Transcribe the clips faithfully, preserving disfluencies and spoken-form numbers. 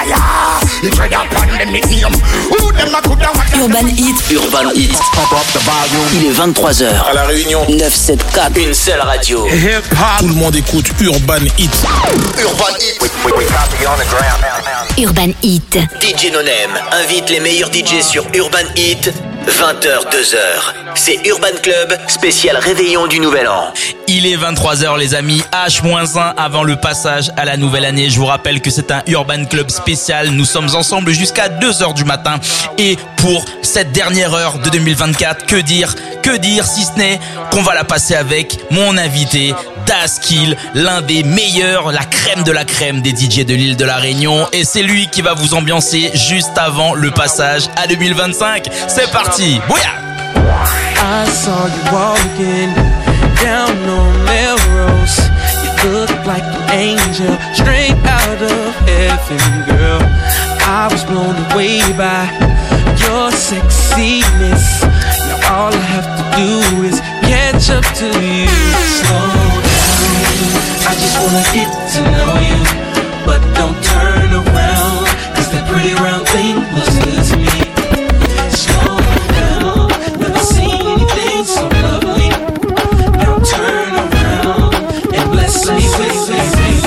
Urban Hit. Urban Hit. Il est vingt-trois heures. À La Réunion. neuf cent soixante-quatre. Une seule radio. Tout le monde écoute Urban Hit. Urban Hit. Urban Hit. D J No Name invite les meilleurs D Js sur Urban Hit. vingt heures, deux heures. C'est Urban Club, spécial réveillon du Nouvel An. Il est vingt-trois heures les amis, H moins un avant le passage à la nouvelle année. Je vous rappelle que c'est un Urban Club spécial. Nous sommes ensemble jusqu'à deux heures du matin. Et pour cette dernière heure de deux mille vingt-quatre, que dire Que dire si ce n'est qu'on va la passer avec mon invité, Dazkill, l'un des meilleurs, la crème de la crème des D J de l'île de la Réunion. Et c'est lui qui va vous ambiancer juste avant le passage à deux mille vingt-cinq. C'est parti, bouya! I saw you walking down on Melrose. You look like an angel straight out of heaven, girl. I was blown away by your sexiness. Now all I have to do is catch up to you. Slow down, I just wanna get to know you. But don't turn around, cause that pretty round thing looks good to me. Slow down, never seen anything so lovely. Now turn around and bless me with me.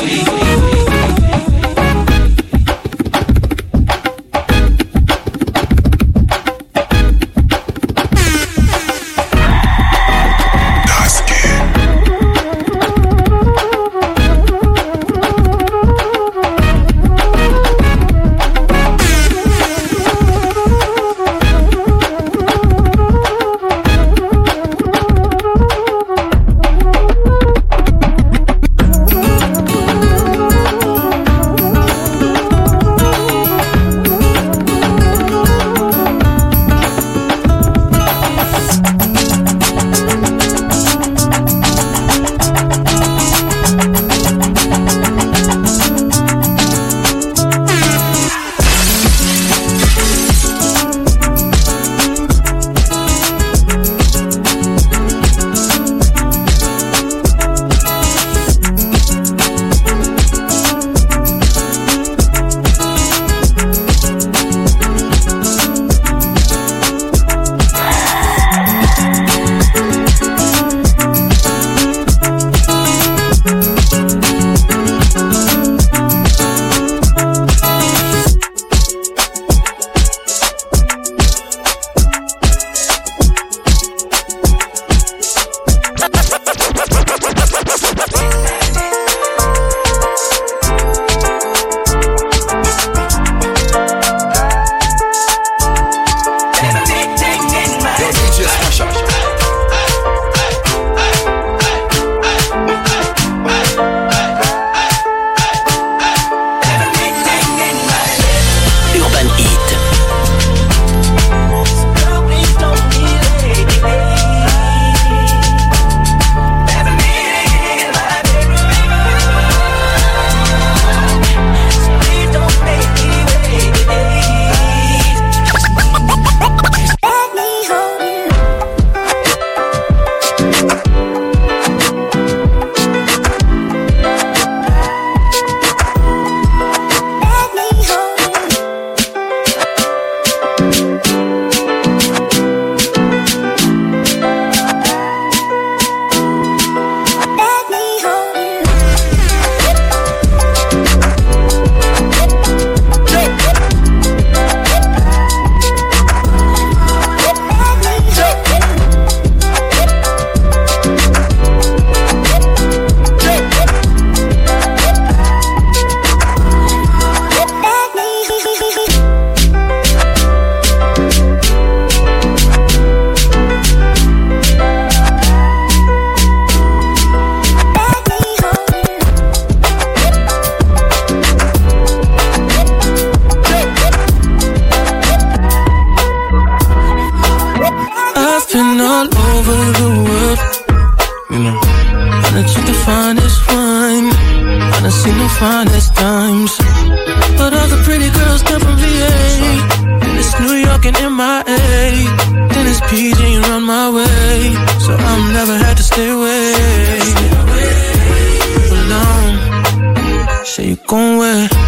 finest times. But all the pretty girls come from V A. Then it's New York and M I A. Then it's P G around my way. So I'm never had to stay away for long. Say you gon' wait.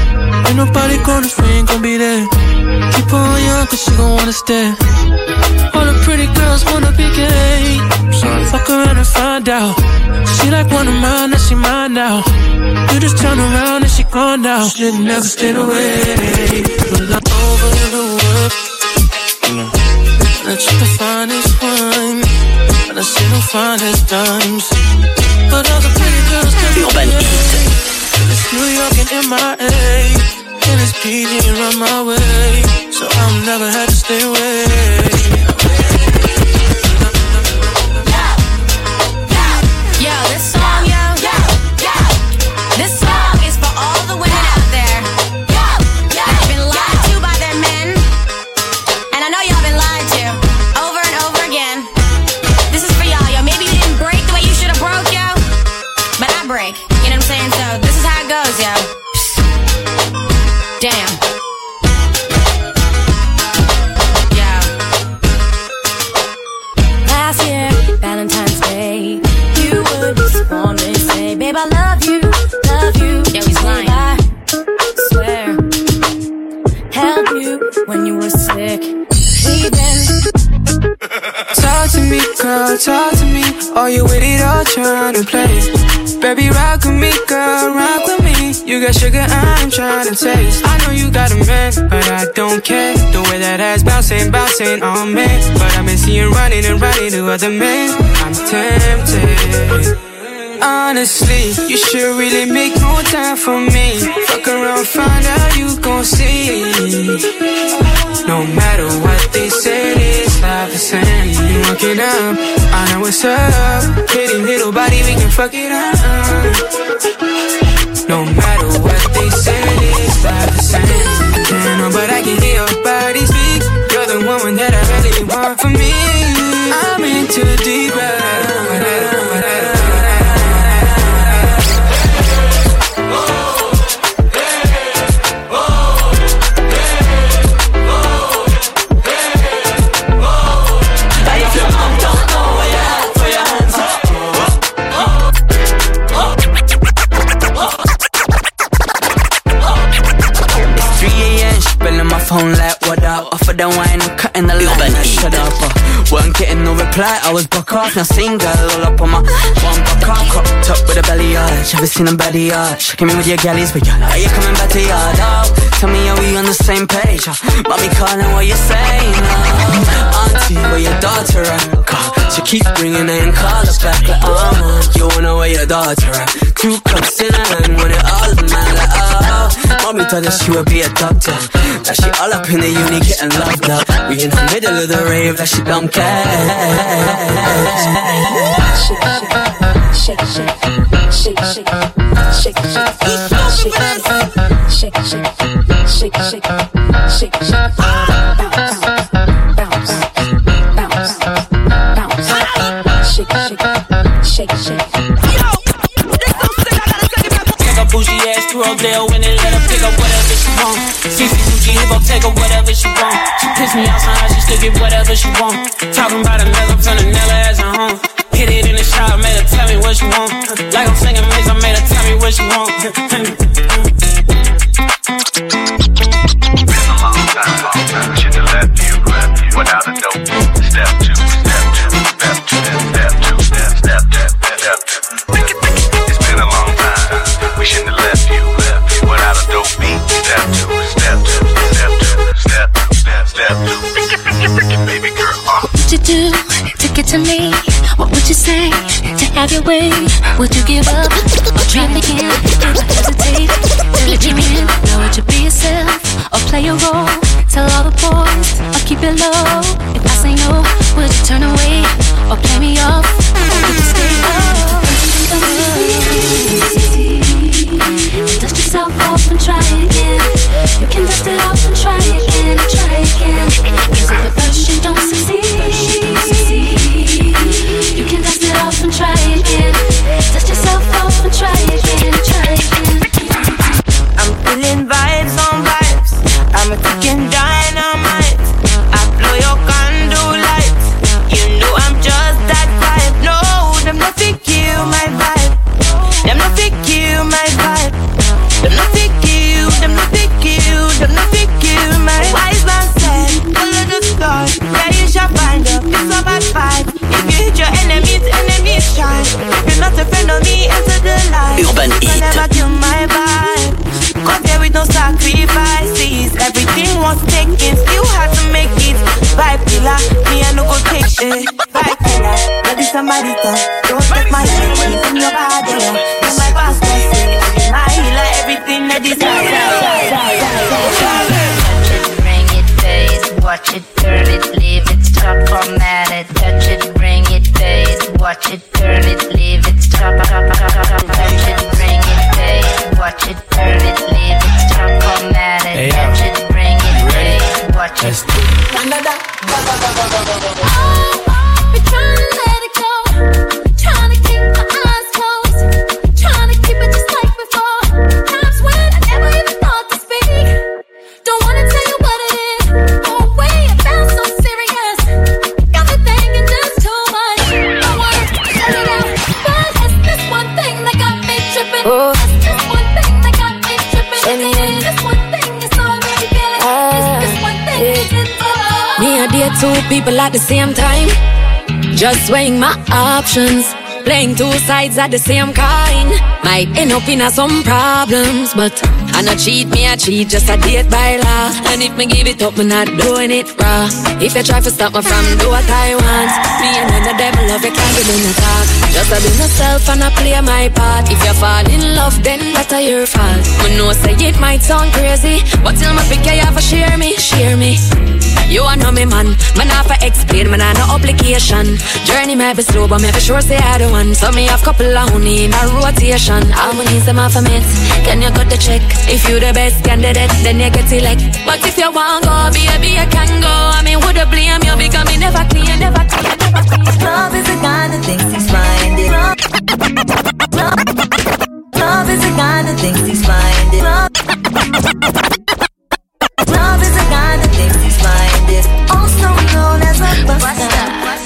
Ain't nobody gonna free, ain't gon' be there. Keep her on young, cause she gon' wanna stay. All the pretty girls wanna be gay. Fuck around and find out. She like one of mine, now she mine now. You just turn around and she gone now. Should've never stayed away. But I'm over the world. That you're the finest one. And I see no finest dimes. But all the pretty girls Urban Heat. It's New York and M I A. And it's P G and run my way. So I'll never have to stay away. Yo, this song, yo, yo, yo. This song is for all the women out there that have been lied to by their men. And I know y'all been lied to over and over again. This is for y'all, yo. Maybe you didn't break the way you should have broke, yo. But I break, you know what I'm saying? So this is how it goes, yo. Damn. Yo. Last year, Valentine's Day, you would just wanna say, babe, I love you, love you. Yeah, he's lying. I swear, held you when you were sick. Even. Talk to me, girl, talk to me. Are you with it or trying to play? Baby, rock with me, girl, rock with me. You got sugar, I'm trying to taste. I know you got a man, but I don't care. The way that ass bouncing, bouncing on me. But I've been seeing running and running to other men. I'm tempted. Honestly, you should really make more time for me. Fuck around, find out you gon' see. No matter what they say, it's not the same. You work it up, I know what's up. Pretty little body, we can fuck it up. No matter what they say, it's not the same. Can't know, but I can hear your body speak. You're the woman that I really want for me. I'm in too deep, phone like, what up? Off of the wine, I'm cutting the line, I shut up uh, weren't getting no reply, I was buck off. Now single, all up on my one buck off. Cropped up with a belly arch, ever seen a belly arch? Shaking me with your galleys, but y'all, are you coming back to yard? Oh, tell me, are we on the same page? Uh, mommy calling, what you saying? Uh, auntie, where your daughter at? Uh, she keep bringing it and call us back like, oh man, you wanna where your daughter at? Two cups in her hand, when it all man like, oh. Mommy thought that she would be a doctor. Now she all up in the uni getting loved up. We in the middle of the rave like she don't care. Shake, shake, shake, shake, shake, shake, shake, shake, shake, shake, shake, bounce, bounce, bounce, bounce, shake, shake, shake, shake. Bougie ass to Rodale when they let her pick up whatever she want. Cece Gucci hippo take her whatever she want. She piss me off somehow she still get whatever she want. Talking about another from Nella as a home. Hit it in the shower, made her tell me what she want. Like I'm singing Maze, I made her tell me what she want. Been a long time, long time. Should've left you, left you without a dope. Step two, step two, step two, step two, step, step, step, step two. It's been a long time. We shouldn't have left you, left you without a dope beat. Step two, step two, step two, step two, step, step two. Pick it, pick it, pick it, baby girl. Uh. What would you do to get to me? What would you say to have your way? Would you give up or try again? Would you hesitate to let you in? Now would you be yourself or play a role? Tell all the boys or keep it low. If I say no, would you turn away or play me off? Or would you stay up? Dust yourself off and try again. You can dust it off and try again, try again. Cause if at first you don't succeed, you can dust it off and try again. Dust yourself off and try again, try again. I'm feeling vibes on vibes. I'm a ticking dynamite. I blow your candle lights. You know I'm just that vibe. body touch. Don't take my energy from your body. You're my boss, my healer, everything that is Touch it, bring it, phase. Watch it, turn it, leave it, stop, format it. Touch it, bring it, phase. Watch it, turn it, leave it, stop, stop, stop, stop. Touch it, bring it, phase. Watch it, turn it, leave it, stop, format it. Touch it, bring it, phase. Watch it. I've been trying to let it go, trying to keep my eyes closed, trying to keep it just like before. Times when I never even thought to speak. Don't wanna tell you what it is. Oh wait, it felt so serious. Got me thinking just too much. I wanna tell it out, but it's this one thing that got me tripping. Oh. It's this one thing that got me tripping. It's this one thing that's all I really feeling. It's this one thing that did all. Me and dear two people at the same time, just weighing my options, playing two sides at the same coin. Might end up in a some problems, but I not cheat, me I cheat, just a date by law. And if me give it up, me not doing it raw. If you try to stop me from do what I want, me and the devil love you can't give me no talk. Just a be myself and I play my part. If you fall in love, then that's a your fault. Me know say it might sound crazy, but till me pick you have to share me, share me. You a know me man, man have to explain, man have no obligation. Journey may be slow, but me for sure say I the one. So me have couple of honey in a rotation. All my needs them off a mate, can you cut the check? If you the best candidate, then you get elect. But if you want go, baby, you can go. I mean, would you blame you because me never clean, never clean, never clean. Love is the kind of things he's finding. Love, love is the kind of things he's finding. Love, love is the kind of things he's finding. Also known as a buster.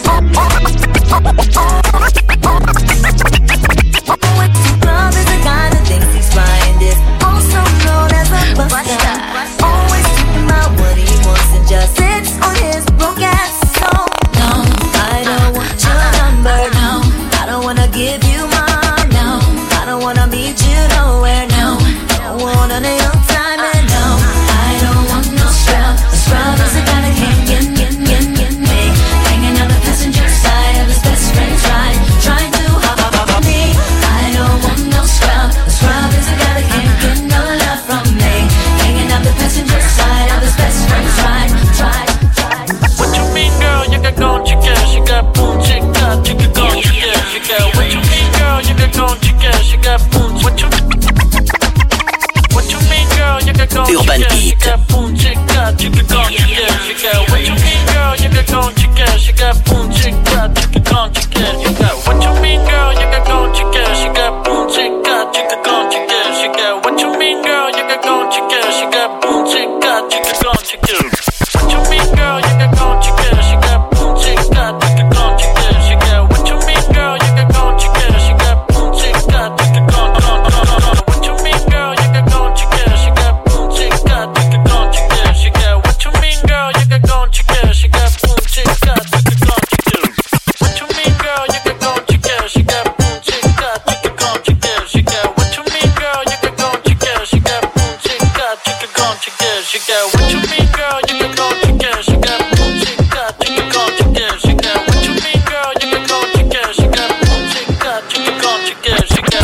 Love is the kind of things he's finding. Also known as a buster. Always talking about what he wants and just sits on his broke ass soul. No, I don't want your number. No, I don't wanna give you mine. No, I don't wanna meet you nowhere. No, don't want none of your time. And no, I don't want no scrub. The scrub is the kind that can't get, get, get, get me. Hanging on the passenger side of his best friend's ride, trying to hop up, up, up me. I don't want no scrub. The scrub is the guy that can't get no love from me. Hanging on the passenger side of his best friend's ride, ride, ride. What you mean, girl? You got gone, chica. She got boom, chica. Chica gone, chica. She got. What you mean, girl? You got gone, chica. She got boom. What you? What you mean, girl? You got gone, Urban chica. She Heat. got boom, chica. Chica gone, chica. She got. What you mean, girl? You got gone, chica. She got boom, chica. Chica gone, chica. She got. What you mean, girl? You got gone, chica. She got boom, chica. Chica gone, chica. She got. What you mean, girl? You got gone, chica. She got boom, chica. Chica gone, chica. What you mean, girl? You got gone, chica. She got boom, chica. Chica gone, chica. She got. What you mean, girl? You got gone, chica. She got boom, chica. Chica gone, what you mean, girl? You got gone, chica. She got boom, chica. Chica gone, chica. She got. What you mean, girl? You got gone, chica. She got boom, chica. Chica gone, chica. What you mean, girl? You got gone, chica. She got boom, chica. Chica gone, chica. She got. What you mean, girl? You got gone, chica. She got boom, chica. Chica gone, chica. She got. What you mean, girl? You got gone, chica. She got boom, chica. Chica gone, chica. She got. What you mean, girl? You got gone, chica. She got boom, chica. Chica gone, chica. She got.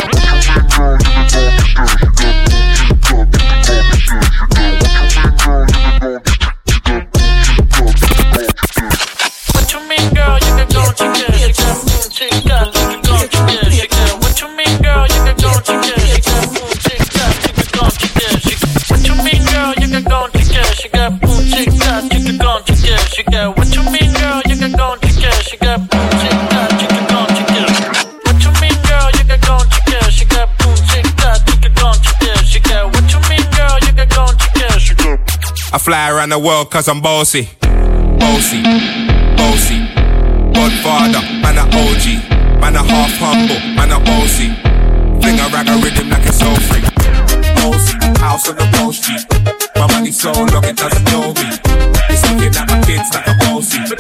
What you mean, girl? You got gone, chica. She got boom, chica. Chica gone, chica. She got. What you mean, girl? You got gone, chica. She got boom, chica. Chica gone, chica. She. What you mean, girl? You got gone, chica. She got boom, chica. Chica gone, chica. She got. What you mean, girl? You got gone, chica. She got boom, chica. Chica gone, chica. What you mean, girl? You got gone, chica. She got boom, chica. Chica gone, chica. She got. What you mean, girl? You got gone, chica. She got. I fly around the world cause I'm bossy. Bossy, bossy. Godfather, man a O G. Man a half humble, man a bossy. Fling a rag a rhythm like it's so free. Bossy, house on the post G. My money so long it doesn't know me. It's looking at my kids like a bossy. Bossy,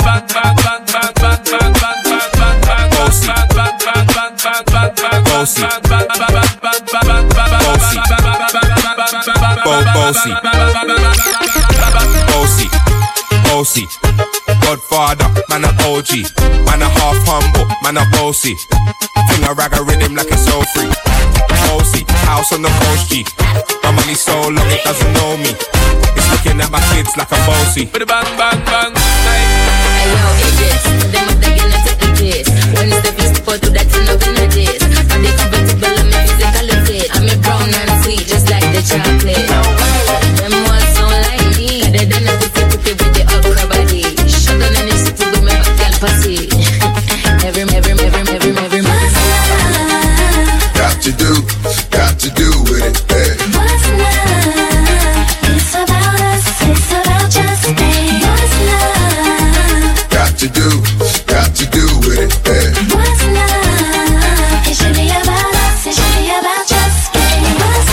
bossy, bossy, bossy, bossy, Godfather, man a O G, man a half humble, man a bossy. Finger rag a rhythm like it's so free. Bossy, house on the coast G. My money so long it doesn't know me. It's looking at my kids like a bossy. Bang bang bang. Hey yo, idiots, them are taking a take the piss. When it's the beast for to that in the this. And they compatible on my physical fit. I'm a brown and sweet, just like the chocolate. Them ones don't like me. They don't have to fit with the upper body. Shut down in the city with my back pussy. Every, every, every, every, every month. Got to do, got to do with it, hey. What's love? It's about us, it's about just being. What's love? Got to do, got to do with it, hey. What's love? It should be about us, it should be about just being. What's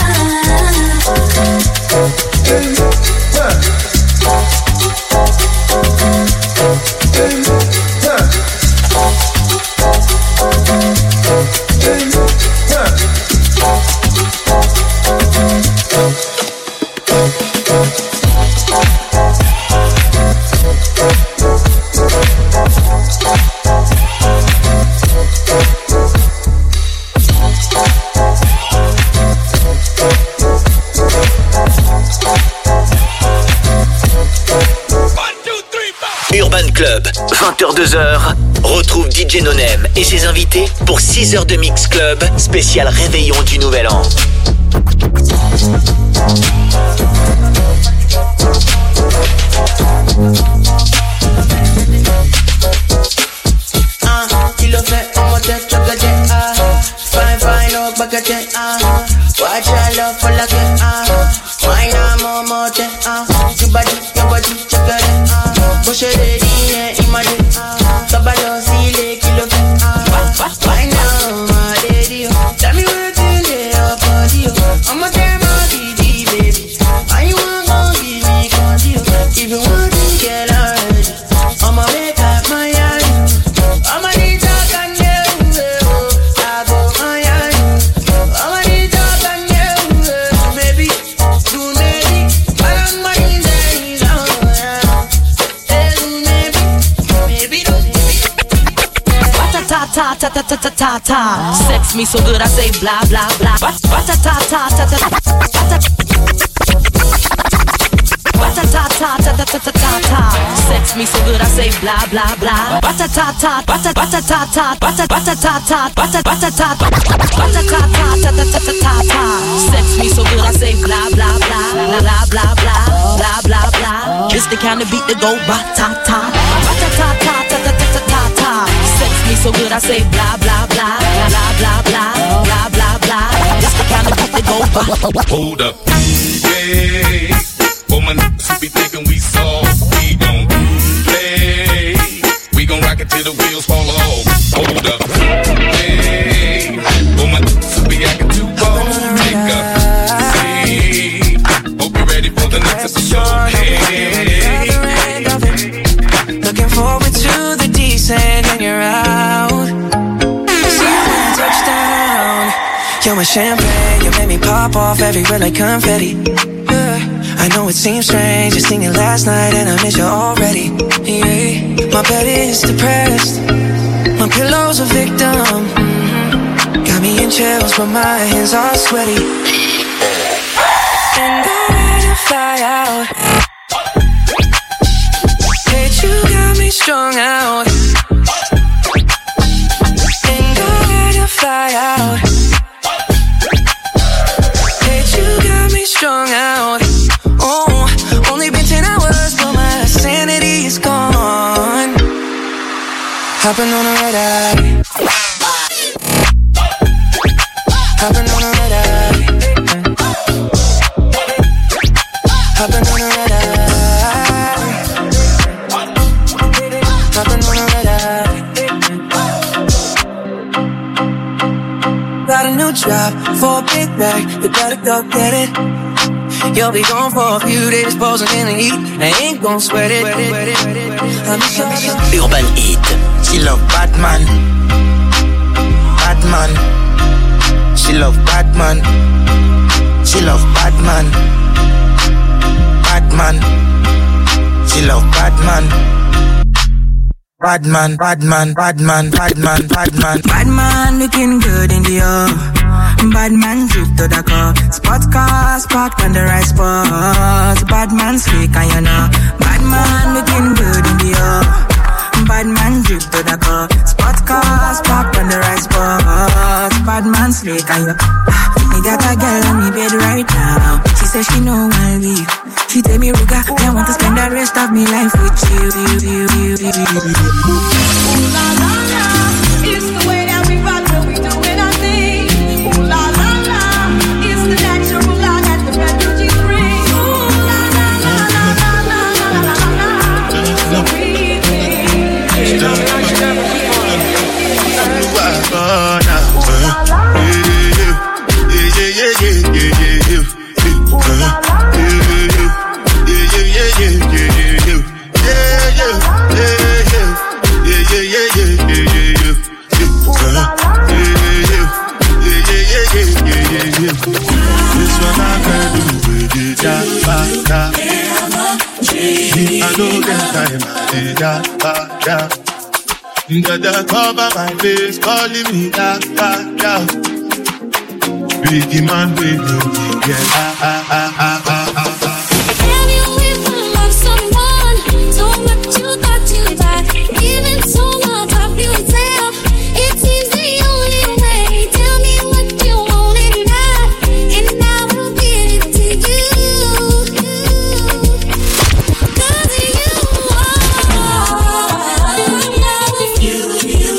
Urban Club, vingt heures deux heures. Retrouve D J Nonem et ses invités pour six heures de Mix Club, spécial réveillon du Nouvel An. Kilo fait un moteur chocolat, ah. Fine, fine, oh, baguette, ah. Watch your love for like it, ah. Why not more, more, ah. Your body, your body, chocolate, ah. Push it in, imagine, ah. Sabalo, see, kilo fait, ah. Why now, my lady, tell me what you lay up on you. I'm a damn D D, baby. Why you want to give me conceal? If you want to get already, I'ma make up my eye. I'ma need talk and you, I go my eye. I'ma need talk and you, baby. Do maybe, I don't mind days, oh yeah. Maybe, maybe, ta ta ta ta ta ta ta ta. Sex me so good I say blah blah blah. Ta ta ta ta ta ta ta. Ta ta ta ta ta ta ta ta ta. Sex me so good I say blah blah blah. Ta ta ta ta ta ta ta ta. Ta ta ta ta ta ta ta ta ta. Ta ta ta ta ta ta ta ta. Sex me so good I say blah blah blah blah blah blah blah blah blah. It's the kind of beat that go ba ta ta. Ta ta ta ta ta ta ta ta. Sex me so good I say blah blah blah blah blah blah blah blah blah. It's the kind of beat that go ba. Hold up, yeah. For my niggas who be thinking we soft, we gon' play. We gon' rock it till the wheels fall off. Hold up, hey. For my niggas who be acting too bold, take a seat. Hope you're ready for the next episode. Hey. Looking forward to the descent and you're out. See you when you touch down. You're my champagne, you made me pop off everywhere like confetti. I know it seems strange, just singing last night and I miss you already. Yeah, my bed is depressed, my pillow's a victim. Mm-hmm. Got me in chills, but my hands are sweaty. And I'm ready to fly out. Hate you got me strung out. And I'm ready to fly out. Hate you got me strung out. Oh, only been ten hours, but my sanity is gone. Hopping on a red eye. Hopping on a red eye. Hopping on a red eye. Hopping on a red eye. Got a new job for a big bag. You gotta go get it. You'll be gone for a few days, posing in the heat. I ain't gon' sweat it. I'm sorry. Urban Heat. She love Batman. Batman. She love Batman. She love Batman. Batman. She love Batman. bad man, bad man, bad man, bad man, bad man. Bad man looking good in the air. Bad man drip to the car. Spot cars parked on the right spot. Bad man slick and you know. Bad man looking good in the air. Bad man drip to the car. Spot cars parked on the right spot. Bad man slick and you. Me got a girl on me bed right now. She says she know I leave. She tell me, Ruga, I want to spend the rest of my life with you. Ooh la la la, it's the way that we rock when we doing our thing. Ooh la la la, it's the natural law that the refugees bring. Ooh la la la la la la la la la la. So we think. Ooh la la la This one I can do with it, da, ba, da. I know that time I did da, ba, da. Dada cover my face, calling me da, ba, da. Biggie man with you, yeah, ah, ah, ah, ah, ah, ah, ah. Have you ever loved someone so much you thought you'd die? Even so much of yourself, it seems the only way. Tell me what you want and not, and I will give it to you. Cause you are you, you,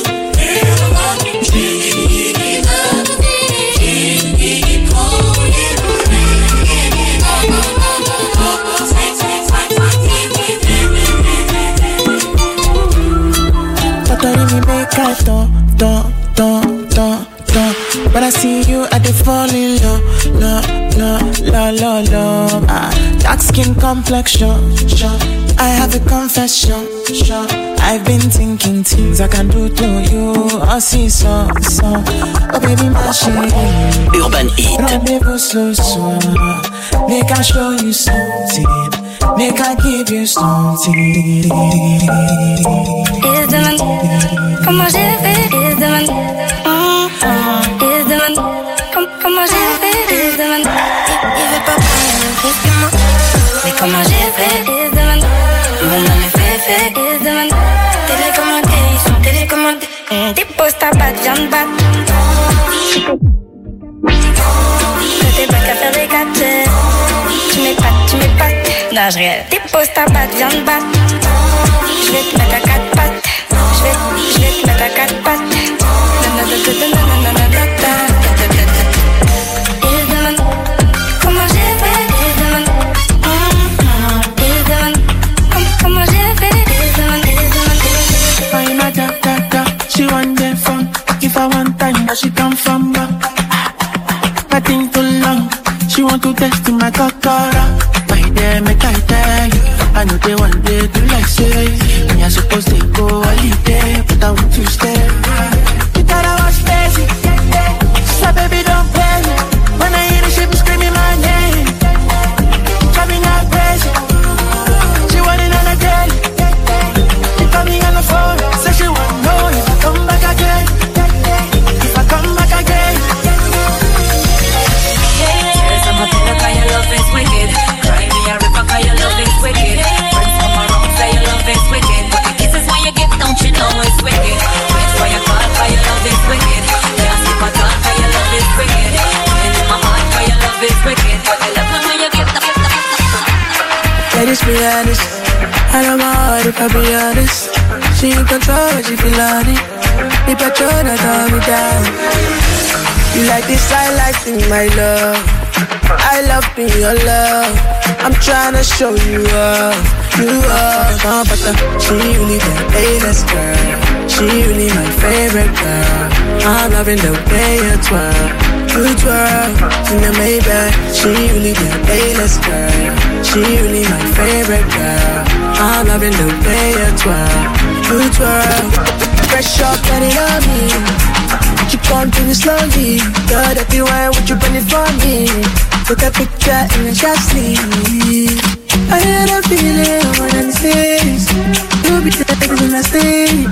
Don't, don't, don't, don't, don't. When I see you, I dey fall in love, love, love, love, love, love. Ah, dark skin complexion, sure. I have a confession, sure. I've been thinking things I can do to you. I see so, so. Oh baby, my shit. Urban Heat. Rendezvous slow, slow. Make I show you something. Make I give you something. Is the man, comment j'ai fait? Is the man, mm, is the man, com, comment j'ai fait? Is the man, il, il veut pas prendre le risque que moi. Mais comment j'ai fait? Is the man, mon nom est fait, fait. Is the man, télécommandé, ils sont télécommandés. Mm, des postes à battre, j'en bats. Côté bac à faire des gadgets. Tu m'épates, tu m'épates. Non, je rêve. Des postes à battre, viens de battre. Je vais te mettre à quatre pattes. Je vais, je vais te mettre à quatre pattes. Il demande comment j'ai fait. Il demande il demande comment j'ai fait. Il demande il demande. Why not da da da? She want the fun. If I want time, she come from back. Nothing too long. She want to test my cocktail. Yeah, make I tell you, I know they one day do like say, when you're supposed to go holiday, but I want to stay. You thought I was crazy, so baby don't play me. When I hear the shit be screaming my name, drive me not crazy. She want it on a daily. She call me on the phone, say she want know if I come back again. If I come back again. Yes, I'm a pillar, cause your love is wicked. I rip up, cause your love is wicked. Friends come around, say your love is wicked. But the kisses when you get, don't you know it's wicked? Friends why you call, cause your love is wicked. Can't sleep at all, cause your love is wicked. And in my heart, cause your love is wicked. But I love when you get the Ladies be honest, I know my heart if I be honest. She in control, she feel on it. The petrol that hold me down. You like this, I like thing, my love. I love being your love. I'm tryna show you up, you up. Oh, but the, she really the A-list girl. She really my favorite girl. I'm loving the way you twirl, you twirl in the Maybach. She really the A-list girl. She really my favorite girl. I'm loving the way you twirl, you twirl. Fresh up, get it on me. You come to me slowly. Girl, that be wine, would you bring it for me? Look at picture and just sleep. I had a feeling when I'm safe. You'll be there when I stay.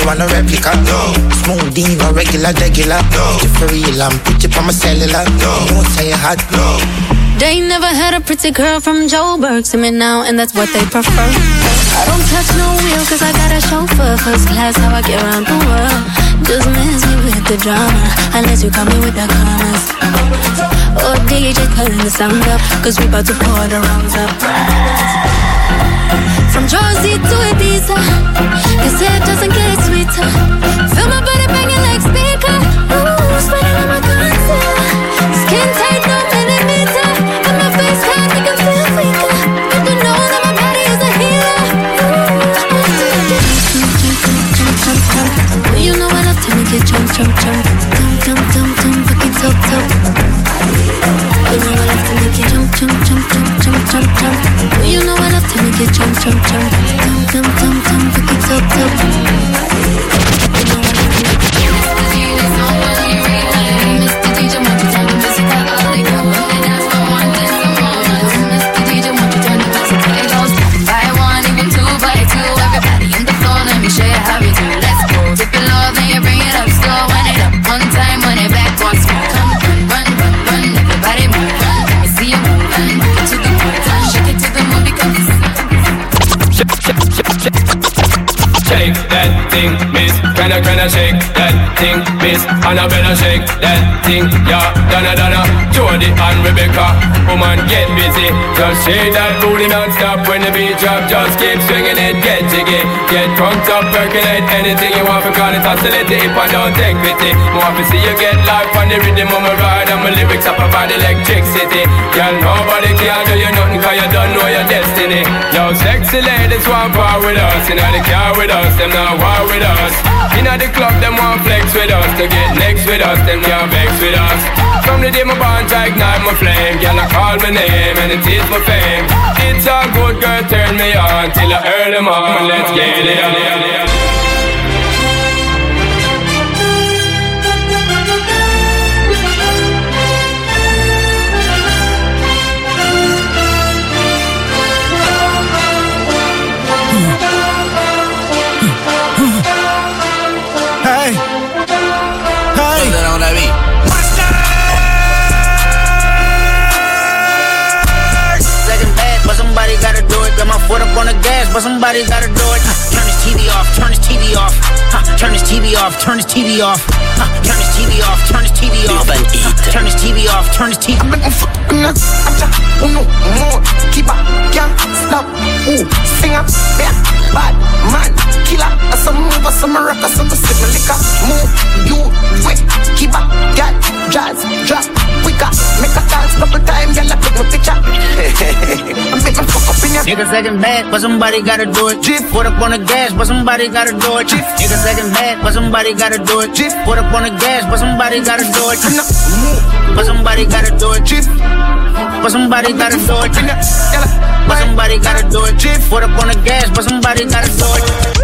want a replica. No. Smooth diva, regular, regular. No. If for real, I'm put you on my cellular. No. Don't say you had. No. They never had a pretty girl from Joburg to me now, and that's what they prefer. I don't touch no wheel cause I got a chauffeur. First class, how I get around the world. Just miss me with the drama, unless you come in with the commas. Oh, D J, turn the sound up, cause we about to pour the rounds up. From Jersey to Ibiza, they say it doesn't get sweeter. Feel my body banging like speaker. Ooh, spinning on my concert. Skin tight, no millimeter. And my face can't make it feel weaker. But to know that my body is a healer. Ooh, you know I love to make it jump, jump, jump. Jump, jump, jump, jump, fucking top, top. You know I love to make it jump, jump, jump, jump, jump, jump, jump. You know I love to make it jump, jump, jump. Jump, jump, jump, jump, fucking top, top. Mister D J, won't you turn the music up? All they go, and that's the one, that's the moment. Mister D J, won't you turn the music up? It goes by one, even two, by two. Everybody in the floor, let me show you how we do. Let's go. If you love, then you bring it up slow. Wind it up one time, wind it back once more. Come run, run, run, run, everybody move, run. Let me see you move, run. Rock it to the groove, run. Shake it to the mood because it's shake that thing, miss. Can I, can I shake that thing, miss? Annabella shake that thing, yeah. Donna, Donna, Jody and Rebecca. Woman, get busy. Just shake that booty non-stop when the beat drop. Just keep swinging it, get jiggy. Get drunk up, percolate anything you want. Call it oscillate if I don't take pity. More to see you get life on the rhythm of my ride. And my lyrics up about electricity. Girl, nobody can do you nothing cause you don't know your destiny. Yo, sexy ladies want power with us. You know they car with us, them not war with us. Inna the club, them want flex with us. To get next with us, them can't vex with us. From the day my bond, I ignite my flame. Girl, I call my name and it is my fame. It's all good, girl, turn me on till I earn them on. Let's get it. Hey, hey, on that beat. Second bad, but somebody gotta do it. Got my foot up on the gas, but somebody gotta do it. Turn this T V off, turn this T V off. Turn this T V off, turn this T V off. Turn this T V off, turn this T V off. Turn this T V off, turn this T V off. I'm fucking up, I'm just uno more. Keep up, can't stop. Ooh, sing up, yeah, bad man, killer. Some move, some rock, some sip my liquor. Move, you wait, keep up, get jazz, drop, quicker. Make a dance couple times, girl, I take my picture. I make my fuck up in ya. Nigga second bad, but somebody gotta do it. Jeep, put up on the gas, but somebody gotta do it. Jeep, nigga second bad, but somebody gotta do it. Jeep, put up on the gas, but somebody gotta do it. But somebody gotta do it. Jeep, but somebody gotta do it. But somebody gotta do it. Jeep, put up on the gas, but somebody gotta do it.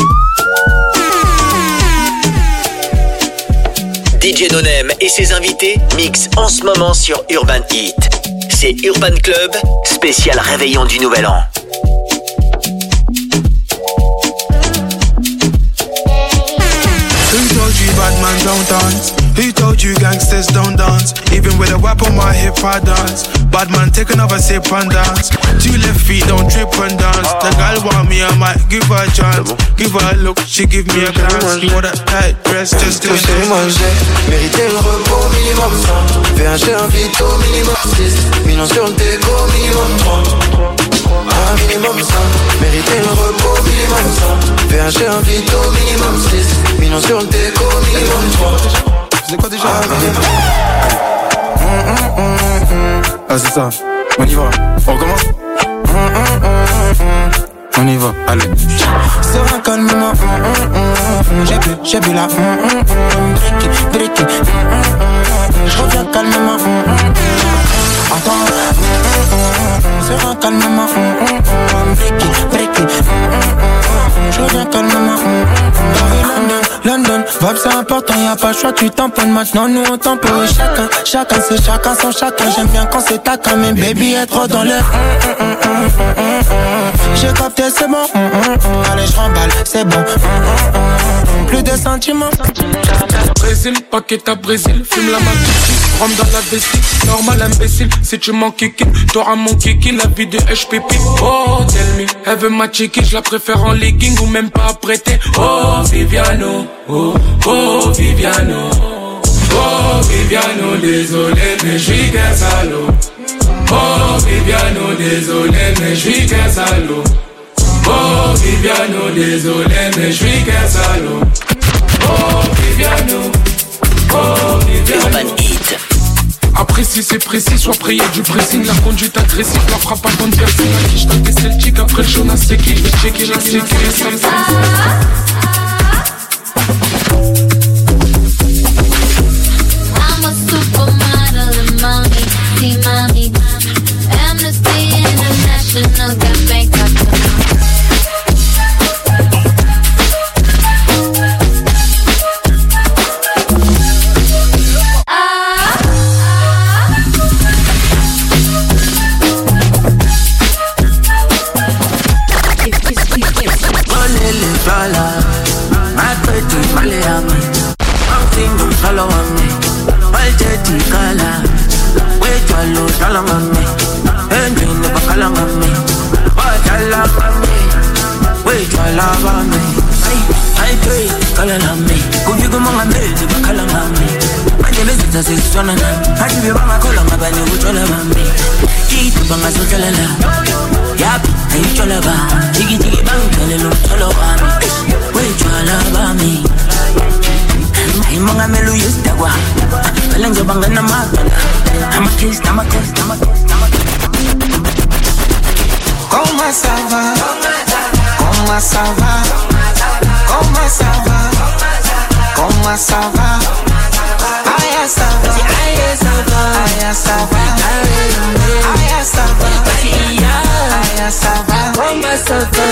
D J Nonem et ses invités mixent en ce moment sur Urban Heat. C'est Urban Club, spécial réveillon du Nouvel An. Who told you bad man don't dance? Who told you gangsters don't dance? Even with a whip on my hip I dance. Bad man take another sip and dance. Two left feet don't trip and dance. The girl want me, I might give her a chance. Give her a look, she give me a glance. For that tight dress just to toucher moi j'ai mérité le repos minimum cent. Fais un chien vite au minimum six. Millions sur le déco minimum trente. Un minimum cinq. Mérité le repos minimum cent. Fais un chien vite au minimum six. Millions sur le déco minimum trente. C'est quoi déjà? Ah c'est ça, on y va, on recommence. On y va, allez. Serein calmement, j'ai bu, j'ai bu la briquet, briquet. Je reviens calmement. Attends, serein calmement, briquet, briquet. Je reviens calmement. London, London, vibe c'est important, y'a pas le choix, tu tamponnes maintenant, nous on tamponne. Chacun, chacun c'est chacun son chacun. J'aime bien quand c'est taquin, mais baby est trop dans le. J'ai capté, c'est bon. Allez, je remballe, c'est bon. plus de sentiments. Brésil, paquet à Brésil, fume la matiti, rentre dans la vessie, normal imbécile, si tu m'en kiki, t'auras mon kiki, la vie de H P P. Oh, tell me, elle veut ma chiki, je la préfère en legging ou même pas apprêtée. Oh, Viviano, oh, oh, Viviano, oh, Viviano, désolé, mais je suis qu'un salaud. Oh, Viviano, désolé, mais je suis qu'un salaud. Oh, Viviano, désolé, mais je suis qu'un salaud. Oh, Viviano, oh, Viviano. Urban Heat. Apprécie, c'est précis, sois prêt, y'a du pressing, la conduite agressive, la frappe à bonne personne. À qui j't'ai des Celtic, après le jaune à séquille, je vais checker la séquille, ça me semble. I'm a supermodel and mommy, see mommy. Amnesty International got Bangkok. Comment ça va? Comment ça va? Comment ça va? Comment ça va? Aïe ça va, aïe ça va, aïe ça va, aïe ça va, aïe ça va, comment ça va?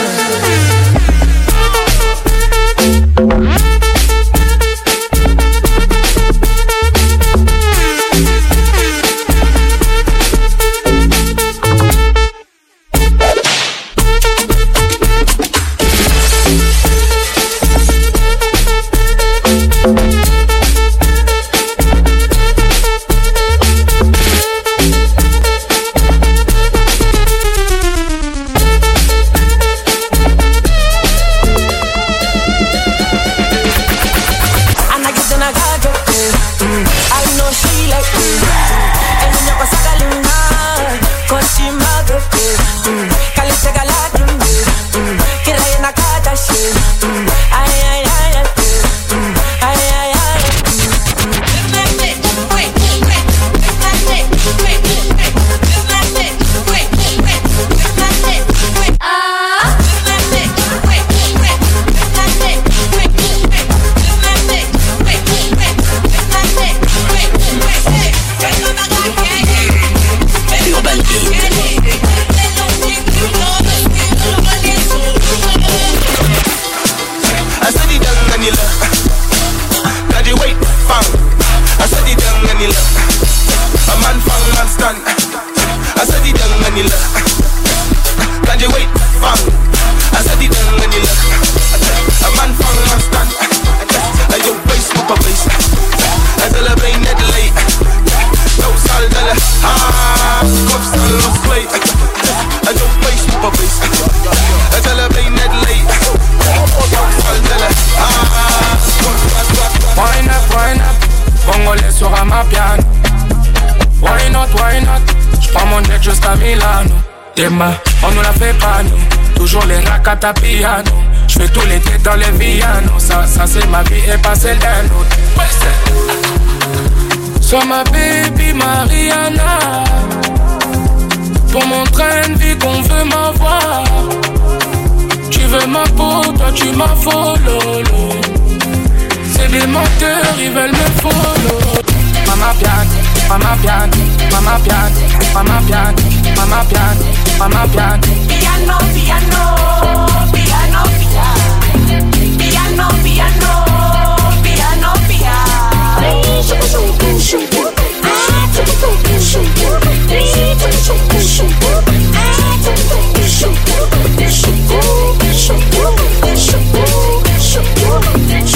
On nous la fait pas nous, toujours les racks à piano. J'fais tous les têtes dans les villanos. Ça, ça c'est ma vie et pas celle d'un autre. Sois ma baby Mariana, pour mon train de vie qu'on veut m'avoir. Tu veux ma peau, toi tu m'as follow. C'est des menteurs, ils veulent me follow. Mama piano, mama piano, mama piano, mama piano, mama piano, mama piano. Piano, piano, piano, piano, piano, piano, piano, piano.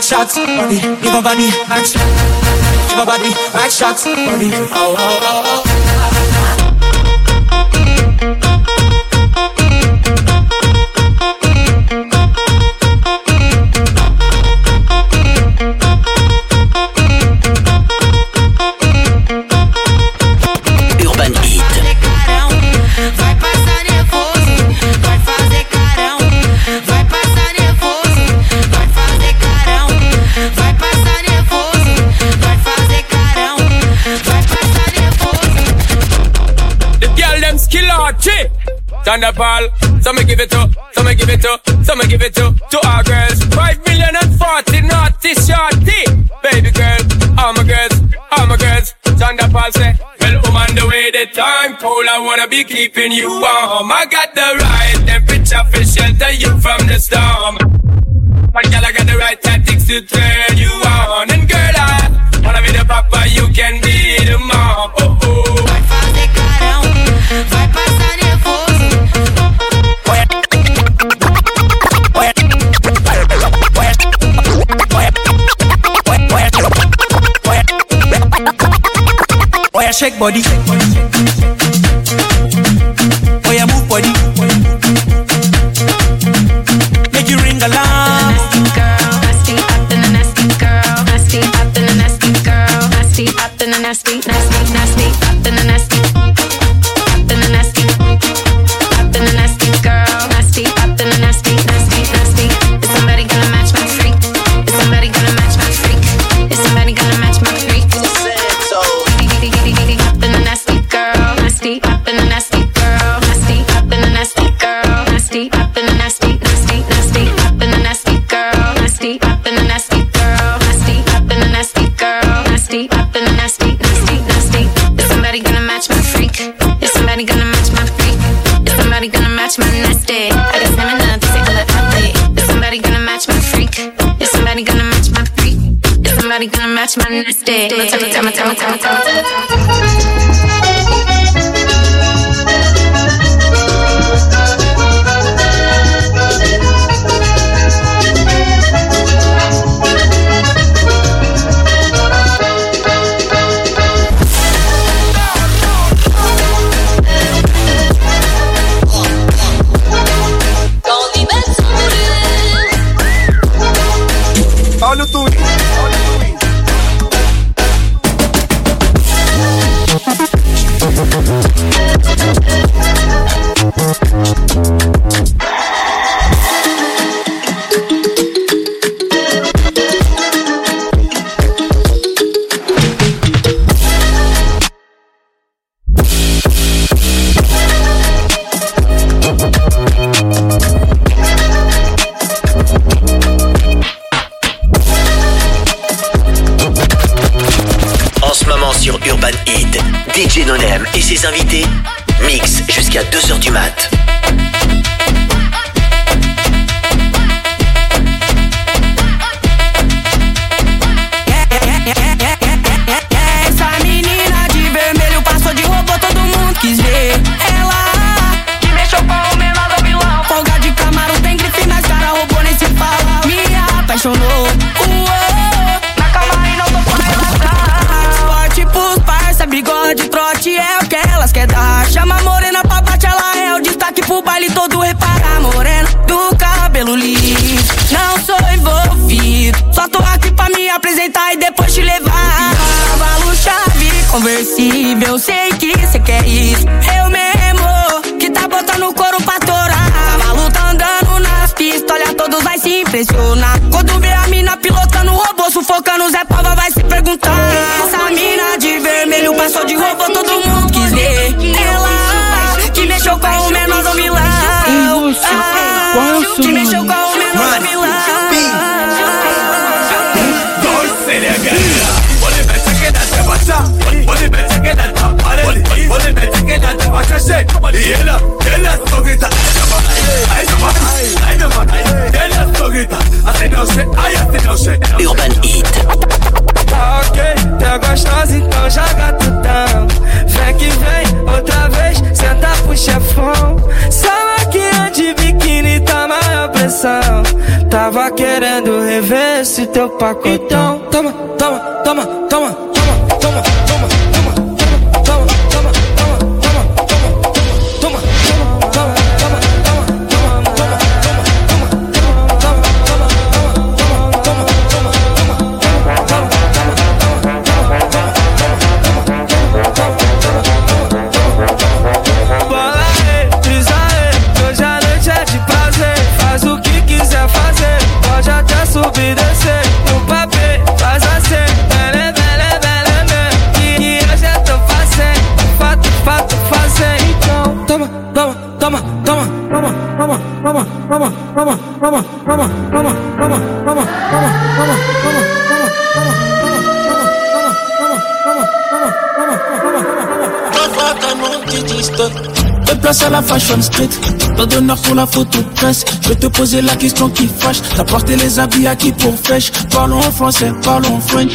back shots, body, give a body, back shots, give a body, back shots, body, oh, oh, oh, oh. Thunderball, so me give it to, so me give it to, so me give it to, to our girls. Five million and forty naughty shorty. Baby girl, all my girls, all my girls. Thunderball say, well, woman, the way the time cold, I wanna be keeping you warm. I got the right temperature for shelter you from the storm. But girl, I got the right tactics to turn you on. And girl, I wanna be the papa, you can be the mom. Oh, oh. Vai fazer carão, vai passar nervoso. Oya shake body, oya move body, make you ring alarm. Nasty girl, nasty up in the nasty girl, nasty up in the nasty girl, nasty up in the nasty, nasty, nasty up in the nasty, up in the nasty, up in the nasty girl, nasty up in the nasty, nasty, nasty. Is somebody gonna match my freak? Is somebody gonna match my freak? Is somebody gonna match my freak? Up in the nasty girl, nasty up in the nasty girl, nasty up in the nasty girl, nasty up in the nasty, nasty, nasty up in the nasty girl, nasty up in the nasty girl, nasty up in the nasty girl, nasty up in the nasty, nasty, nasty. Is somebody gonna match my freak? Is somebody gonna match my freak? Is somebody gonna match my nasty? I just am enough to say all that. Is somebody gonna match my freak? Is somebody gonna match my freak? Is somebody gonna match my nasty? Tell me, tell me, tell me, tell me, tell me, tell me, tell me. Olha o tweet, olha o tweet. Sur Urban Hit, D J Nonem et ses invités mix jusqu'à deux heures du mat. Essa menina de vermelho passou de robô, todo mundo quis ver. Ela que mexeu com o menor do vilão. Folga de Camaro, tem grife nas cara, robô nem se fala. Me apaixonou, uou, na cama e não tô com relação. Pros parça, bigode, trote é o que elas quer dar. Chama a morena pra bate, ela é o destaque pro baile todo. Repara a morena do cabelo liso. Não sou envolvido, só tô aqui pra me apresentar e depois te levar. Cavalo chave, conversível, sei que cê quer isso. Eu mesmo, que tá botando o couro pra torar. Cavalo tá andando nas pistas, olha todos vai se impressionar. Quando vê a mina pilotando o robô, sufocando Zé Pava vai se perguntar. Essa mina de vermelho passou de robô, todo mundo quis ver. Ela que mexeu com o menor do vilão. Ah, que mexeu com o menor do vilão. Urban Hit. Tá ok, tá gostosa, então joga tutão. Vem que vem, outra vez, senta pro chefão. Só maquiagem de biquíni tá maior pressão. Tava querendo rever esse teu pacotão. Toma, toma, toma, toma, toma, toma, toma, toma, toma, toma, toma, toma, subir e descer, no papel faz assim, bele, bele, bele, bele. E hoje eu tô fazendo, fato, fato, fazendo. Então, toma, toma, toma, toma, toma, toma, toma, toma, toma, toma, toma, toma, toma, toma, toma, Place à la Fashion Street, pas d'honneur pour la photo de presse. Je vais te poser la question qui fâche. T'as porté les habits à qui pour fèche? Parlons en français, parlons en French.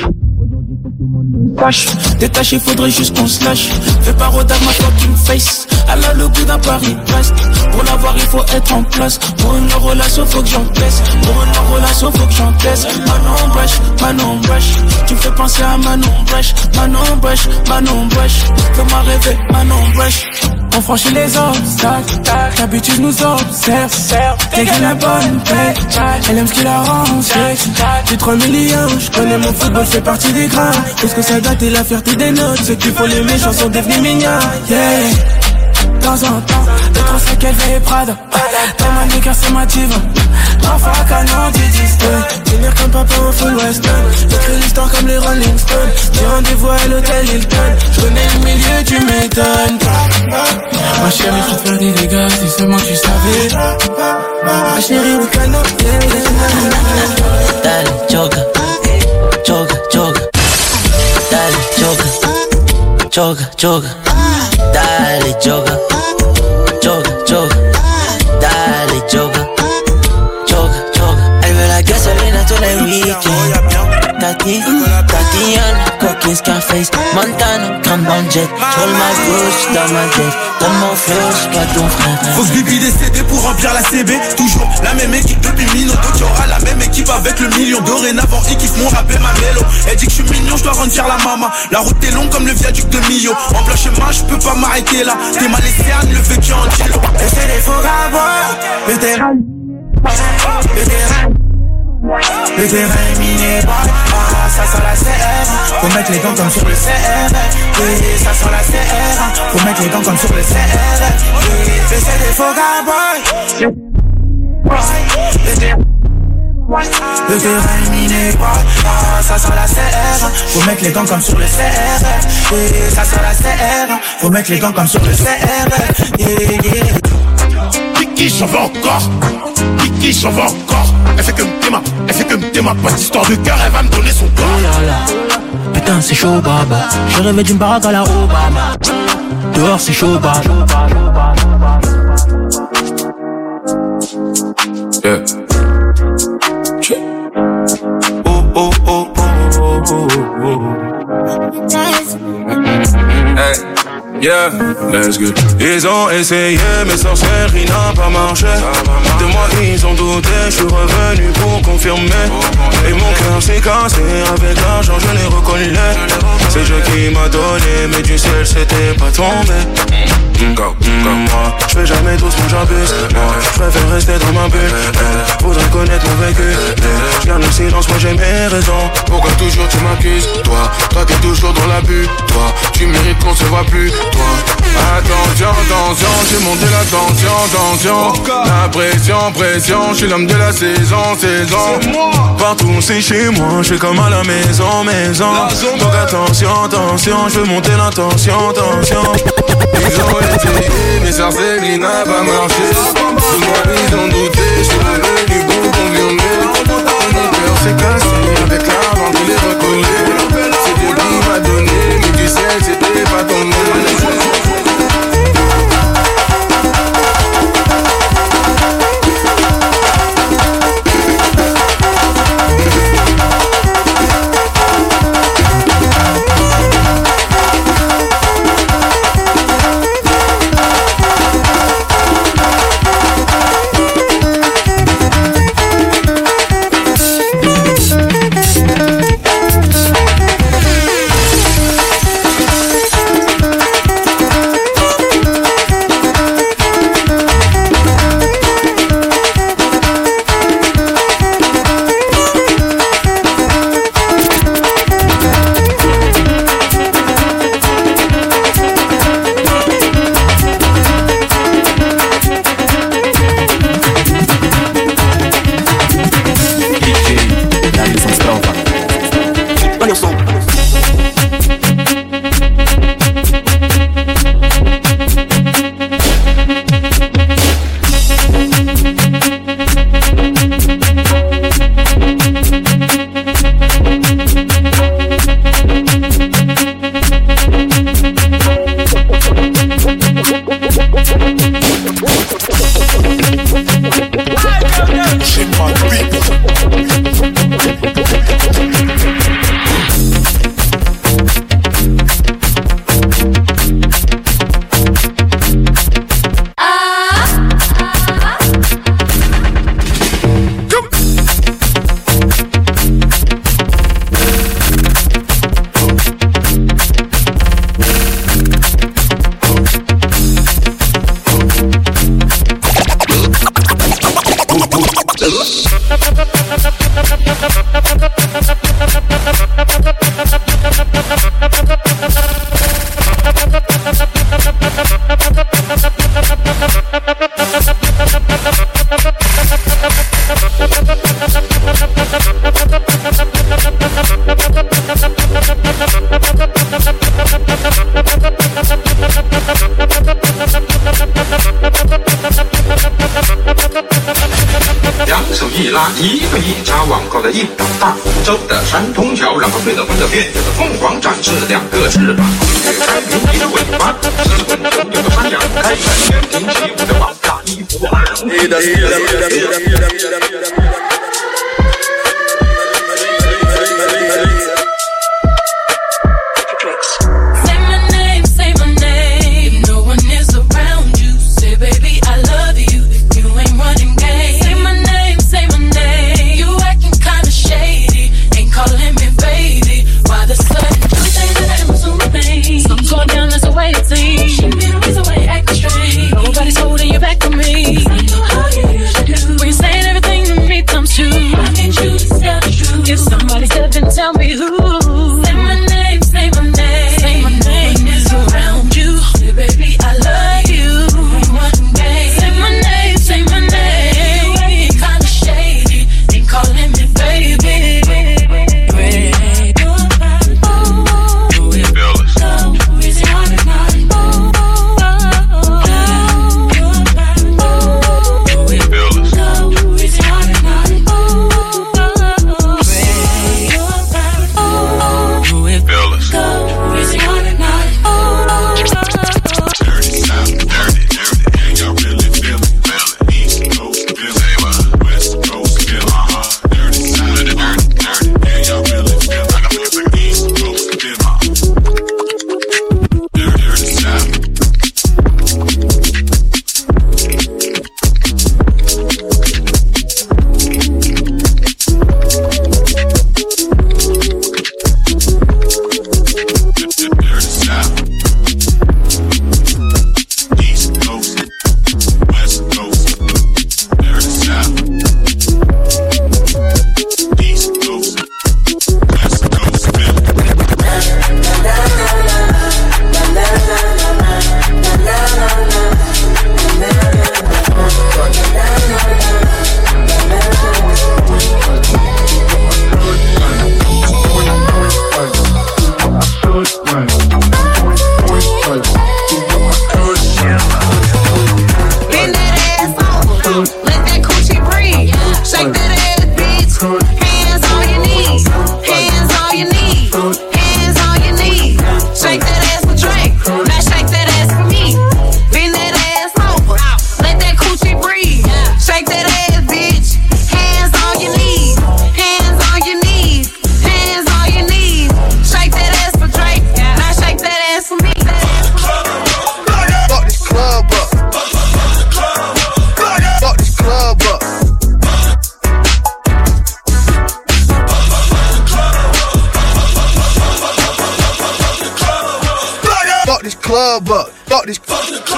Détaché, faudrait juste qu'on se lâche. Fais pas rodave ma fucking face. Elle a le goût d'un Paris-Brest. Pour l'avoir il faut être en place. Pour une relation faut que j'encaisse. Pour une relation faut que j'encaisse. Manon Brèche, Manon Brèche. Tu me fais penser à Manon Brèche. Manon Brèche, Manon Brèche. Fais-moi rêver, Manon Brèche. On franchit les obstacles, l'habitude nous observe. T'es qu'elle a bonne paix, elle aime ce qui la rend sexe. J'ai trois millions, je connais mon football, fait partie des grands. Est-ce que ça date et la fierté des notes? Ceux qui font les méchants sont devenus mignons. Yeah. De temps en temps, deux, trois sacs, elle fait Prada. T'as ma nigga, c'est ma diva. Parfois, canon, tu dis tenir comme papa au full western. J'écris l'histoire comme les Rolling Stones. J'ai rendez-vous à l'hôtel Hilton. J'connais le milieu, tu m'étonnes. Ma chérie, je te faire des dégâts, si seulement tu savais. Ma chérie, du canon, yeah. Dale, choca, choca, choca. Dale, choca, choca, choca. Dale, choca, choca, choca. Dale, choca, choca, choca. Elle veut la gasolina tous les week-ends. Tati, Tatiana, coquille, Scarface, Montana, Grand Jet. Roule ma gauche dans ma tête. Donne mon flow, j'suis pas ton frère. Faut Bibi décédé pour remplir la C B. Toujours la même équipe depuis Minoto. Tu auras la même équipe avec le million. Dorénavant, ils kiffent mon rap et ma mélo. Elle dit que je suis mignon, je dois rendre fier la maman. La route est longue comme le viaduc de Millau. En plein chemin, je peux pas m'arrêter là. T'es mal Anne, le vécu en kilo. Et c'est des faux gavois. Le terrain. Le terrain. Le terrain est miné. Ah, ça sent la C R. Faut mettre les gants comme sur le C R. Oui, ça sent la C R. Faut mettre les gants comme sur le C R. Oui, c'est des faux gavois. Le terrain est miné. Ah, ça sent la C R. Faut mettre les gants comme sur le C R. Oui, ça sent la C R. Faut mettre les gants comme sur le C R. Yeah, yeah. Kiki, j'en veux encore. Kiki, j'en veux encore. Elle fait que me téma, elle fait que me téma. Pas d'histoire de cœur, elle va me donner son corps. Putain, c'est chaud, baba. Je rêvais d'une baraque à la Obama. Dehors, c'est chaud, baba. Yeah. Oh, oh, oh, oh, oh, oh, oh. Hey. Yeah, let's go. Ils ont essayé, mais sorcellerie n'a pas marché. De moi ils ont douté, je suis revenu pour confirmer. Et mon cœur s'est cassé, avec l'argent je l'ai reconnu. C'est Dieu qui m'a donné, mais du ciel c'était pas tombé. Comme, comme moi, je fais jamais doucement, j'abuse. Moi, je préfère rester dans ma bulle. Faudrait connaître mon vécu. Je garde le silence, moi j'ai mes raisons. Pourquoi toujours tu m'accuses? Toi, toi t'es toujours dans l'abus. Toi, tu mérites qu'on se voit plus. Toi, attention, attention, j'ai monté la tension, tension. La pression, pression, je suis l'homme de la saison, saison. Partout c'est chez moi, je suis comme à la maison, maison. Donc attention, attention, je veux monter la tension, tension. Ils ont essayé, mais ça c'est n'a pas marché. Tout moi ils ont douté, je suis revenu pour confirmer. Mon cœur s'est cassé, avec l'argent je l'ai recollé. C'est Dieu qui m'a donné, mais du ciel c'était pas tombé. 两手一拉，一个一家网购的一条大福州的山通桥，然后对了风的变，有的凤凰展翅两个翅膀，一个山云一个尾巴，石滚中有个山羊开山原挺起舞的宝大一夫二人。 Nobody's holding you back from me. We're saying everything to me comes true. I need you to tell the truth. If somebody said, then tell me who. Say my name, say my name. Say my name is around you. Say, baby, I love you. Say my name, say my name. You ain't kinda shady. Ain't calling me baby. Club up, fuck this club up.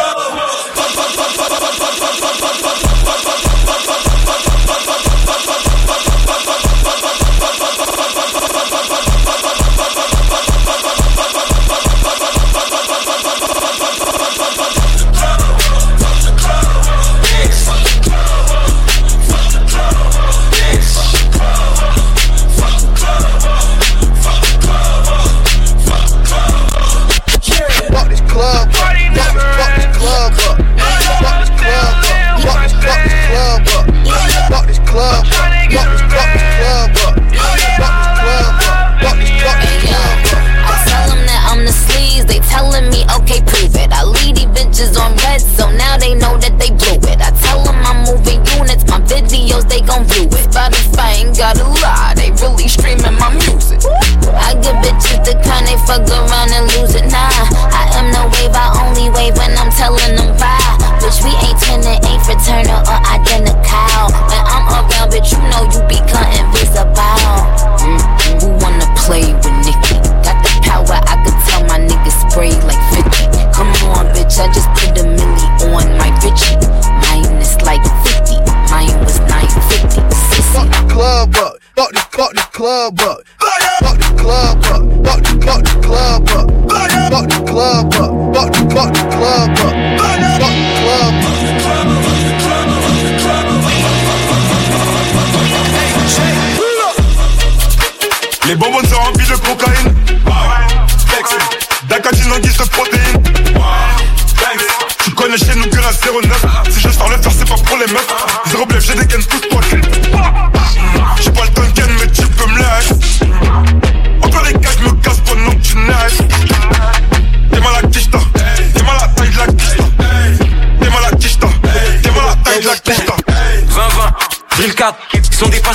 Fuck around and lose it, nah. I am no wave, I only wave when I'm telling them bye. Bitch, we ain't twinning, ain't fraternal or identical. When I'm around, bitch, you know you become invisible. Mm, who wanna play with Nicki? Got the power, I could tell my niggas spray like fifty. Come on, bitch, I just put a milli on my Richie. Mine is like fifty, mine was nine fifty. Fuck the club up, fuck the, fuck the club up. Fuck the club up, fuck the, fuck the club up. Fuck the club up, fuck the, fuck the club up. Fuck the club up. Les bonbons sont remplis de cocaïne. Flex,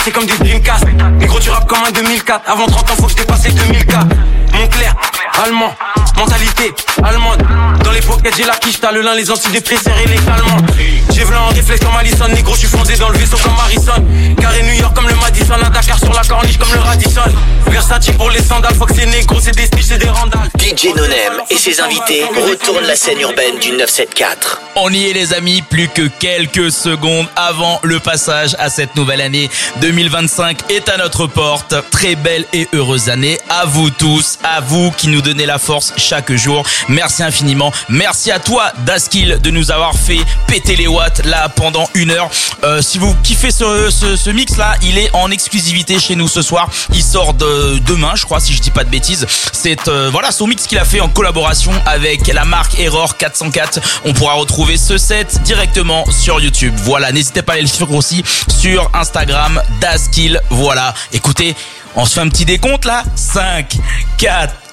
c'est comme des Dreamcast. Négro, tu rappes comme un deux mille quatre. Avant trente ans, faut que je dépasse les deux mille K. Montclair, allemand, mentalité allemande. Dans les pockets, j'ai la quiche, t'as le lin, les antidépresseurs et les calmants. J'ai v'là en réflexe comme Allison. Négro, je suis fondé dans le vaisseau comme Harrison. Carré New York comme le Madison. À Dakar sur la corniche comme le Radisson. Versace pour les sandales, faut que c'est négro, c'est des snitch, c'est des randales. D J Nonem et ses invités retournent la scène urbaine du neuf sept quatre. On y est les amis, plus que quelques secondes avant le passage à cette nouvelle année. deux mille vingt-cinq est à notre porte. Très belle et heureuse année à vous tous, à vous qui nous donnez la force chaque jour. Merci infiniment. Merci à toi Daskil de nous avoir fait péter les watts là pendant une heure. Euh, si vous kiffez ce, ce, ce mix là, il est en exclusivité chez nous ce soir. Il sort de demain, je crois, si je dis pas de bêtises. C'est euh, voilà son mix qu'il a fait en collaboration avec la marque Error quatre cent quatre. On pourra retrouver ce set directement sur YouTube. Voilà, n'hésitez pas à aller le suivre aussi sur Instagram, Daskil. Voilà, écoutez, on se fait un petit décompte là. cinq, quatre,